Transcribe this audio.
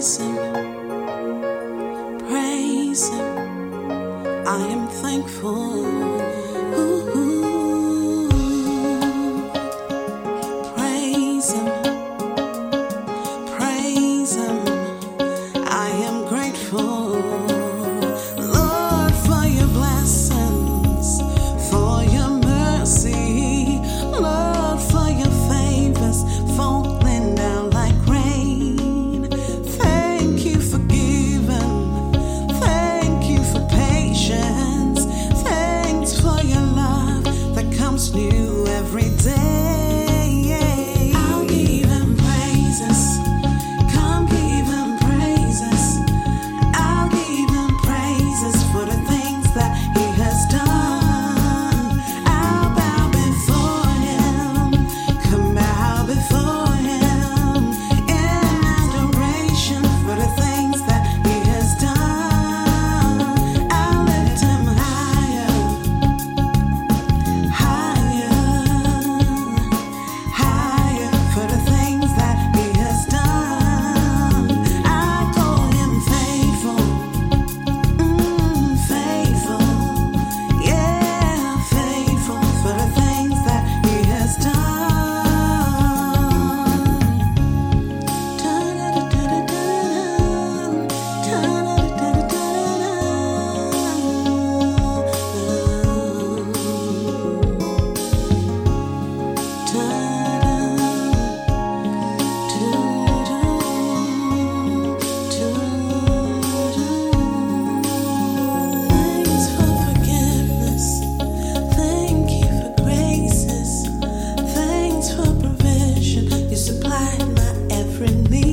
praise Him, praise Him. I am thankful. Ooh, praise Him, praise Him. I am grateful, Lord, for your blessings, for your mercy, Lord, for your favors, falling down like rain. Thank you for giving, thank you for patience, thanks for your love that comes new every day. I'll give Him praises, come give Him praises. I'll give Him praises for the things that He has done. I'll bow before Him, come bow before Him in adoration for the things that He has done. I'll lift Him higher, higher, higher for the things that He has done. I call Him faithful, faithful, yeah, faithful for the things that He has done. Thanks for forgiveness. Thank you for graces. Thanks for provision. You supplied my every need.